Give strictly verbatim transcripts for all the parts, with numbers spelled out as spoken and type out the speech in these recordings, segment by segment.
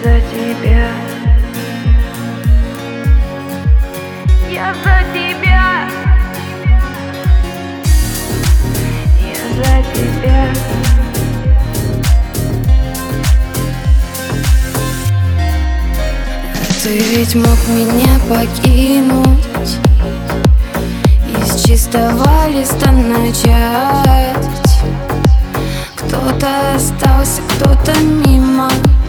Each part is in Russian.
за тебя, я за тебя, я за тебя. Ты ведь мог меня покинуть, из чистого листа начать. Кто-то остался, кто-то мимо,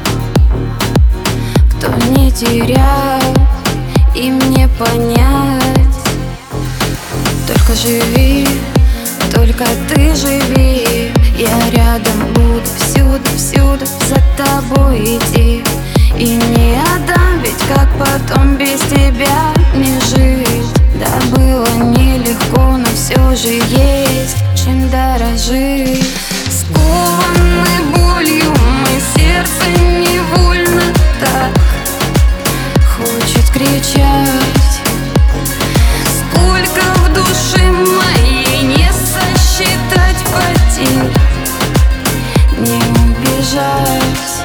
кто не теряет, и мне понять. Только живи, только ты живи, я рядом буду, всюду, всюду за тобой идти. И не отдам, ведь как потом без тебя не жить. Да было нелегко, но все же есть чем дорожить. Скованы болью, мое сердце невольно так хочет кричать. Сколько в душе моей не сосчитать потерь, не убежать.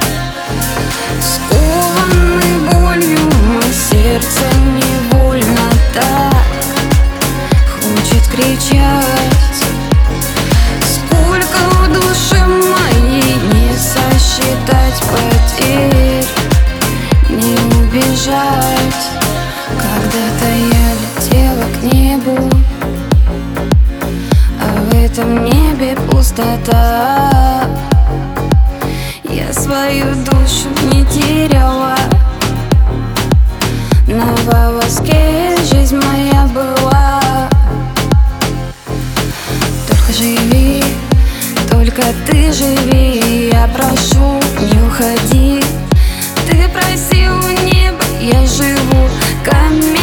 Скованы болью, мое сердце невольно так хочет кричать. Сколько в душе моей не сосчитать потерь, не убежать. Когда-то я летела к небу, а в этом небе пустота. Я свою душу не теряла, на волоске жизнь моя была. Только живи, только ты живи, я прошу, не уходи. Ты просил неба, я живу камень.